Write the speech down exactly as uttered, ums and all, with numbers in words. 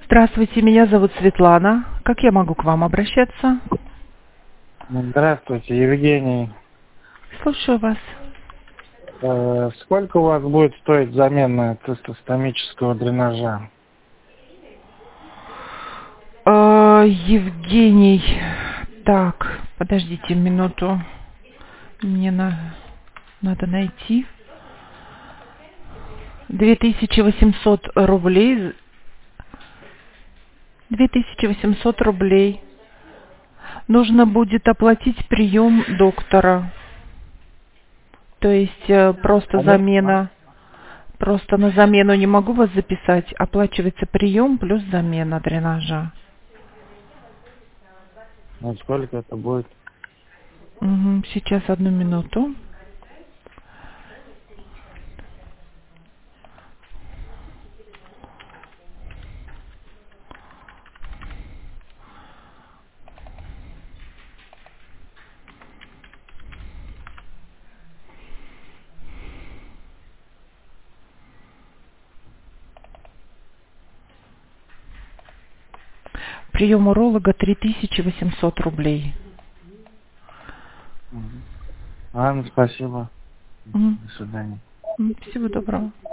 Здравствуйте, меня зовут Светлана. Как я могу к вам обращаться? Здравствуйте, Евгений. Слушаю вас. Э, Сколько у вас будет стоить замена цистостомического дренажа? Э, Евгений. Так, подождите минуту. Мне на... надо найти. две тысячи восемьсот рублей. две тысячи восемьсот рублей. Нужно будет оплатить прием доктора. То есть э, просто А мы- замена. Просто на замену не могу вас записать. Оплачивается прием плюс замена дренажа. Ну, сколько это будет? Мгм, сейчас одну минуту. Прием уролога три тысячи восемьсот рублей. Мгм. Ладно, спасибо. Мгм. До свидания. М, Всего доброго.